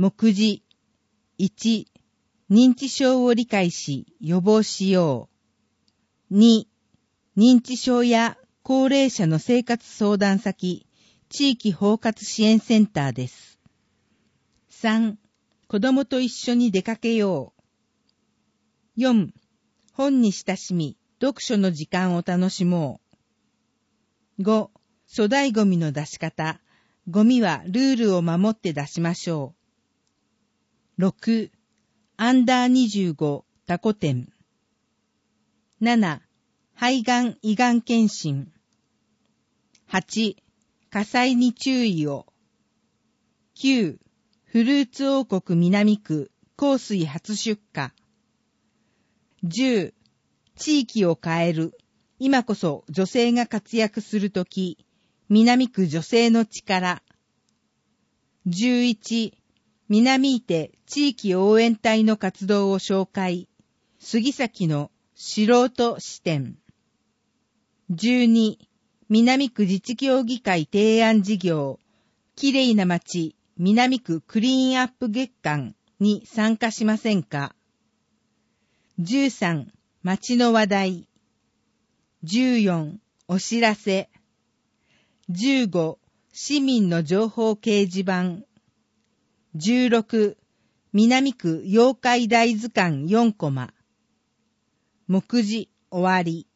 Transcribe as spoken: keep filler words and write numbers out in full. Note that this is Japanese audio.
目次。いち、認知症を理解し予防しよう。に、認知症や高齢者の生活相談先、地域包括支援センターです。さん、子供と一緒に出かけよう。よん、本に親しみ、読書の時間を楽しもう。ご、粗大ゴミの出し方。ゴミはルールを守って出しましょう。ろく、アンダーにじゅうごタコ展。なな、肺がん胃がん検診。はち、火災に注意を。きゅう、フルーツ王国南区香水初出荷。じゅう、地域を変える。今こそ女性が活躍するとき。南区女性の力。じゅういち、南伊手地域応援隊の活動を紹介。杉崎の素人視点。じゅうに、南区自治協議会提案事業。きれいな街、南区クリーンアップ月間に参加しませんか。じゅうさん、街の話題。じゅうよん、お知らせ。じゅうご、市民の情報掲示板。じゅうろく、南区妖怪大図鑑よんコマ。目次終わり。